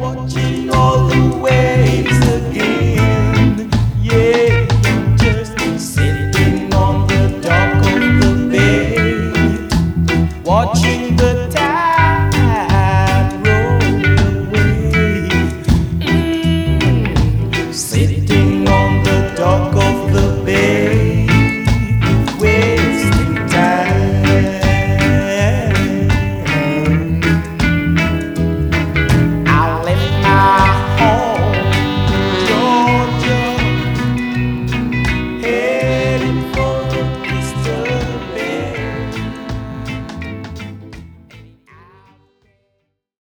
watching all the waves again. Yeah, just sitting on the dock of the bay, watching